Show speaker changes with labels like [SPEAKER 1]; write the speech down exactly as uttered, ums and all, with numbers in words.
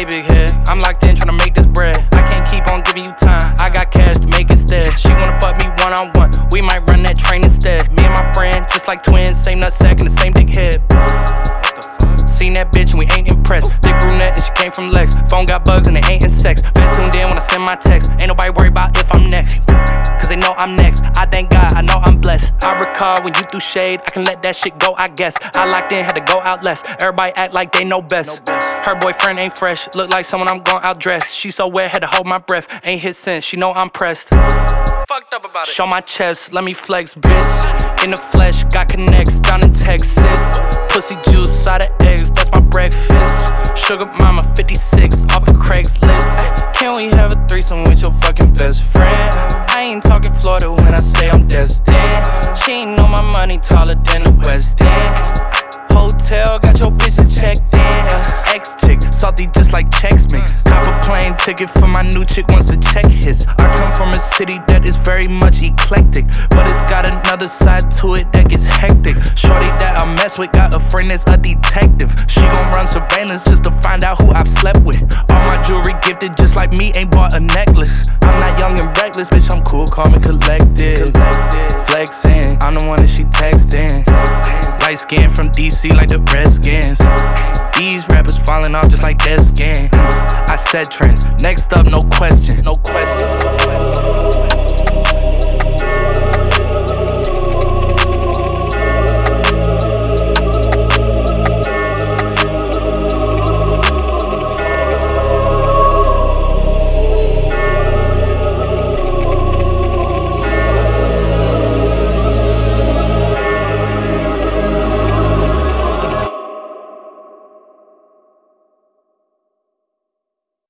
[SPEAKER 1] Hey, big head, I'm locked in tryna make this bread. I can't keep on giving you time, I got cash to make instead. She wanna fuck me one on one, we might run that train instead. Me and my friend, just like twins, same nutsack and the same dick head. Seen that bitch and we ain't impressed. Thick brunette and she came from Lex. Phone got bugs and they ain't in sex. Fans tuned in when I send my text. Ain't nobody worried about if I'm next, cause they know I'm next. I thank God, I know I'm blessed. I recall when you threw shade, I can let that shit go, I guess. I locked in, had to go out less. Everybody act like they know best. Her boyfriend ain't fresh, look like someone I'm gon' outdress. She so wet, had to hold my breath. Ain't hit since, she know I'm pressed. Fucked up about it. Show my chest, let me flex, bitch. In the flesh, got connects down in Texas. Pussy juice out of eggs, that's my breakfast. Sugar mama fifty-six off of Craigslist. Can we have a threesome with your fucking best friend? I ain't talking Florida when I say I'm destined. She ain't know my money taller than the West End. Hotel, got your bitches checked in. Ex-chick, salty just like Chex Mix. Cop a plane ticket for my new chick once the check hits. I come from a city that is very much eclectic, but it's got another side to it that gets hectic. Shorty that I mess with got a friend that's a detective. She gon' run surveillance just to find out who I've slept with. All my jewelry gifted just like me, ain't bought a necklace. I'm not young and reckless, bitch, I'm cool, calm and collected. Flexing, I'm the one that she texting. Light skin from D C like the Redskins. These rappers falling off just like dead skin. I set trends, next up, no question. No question.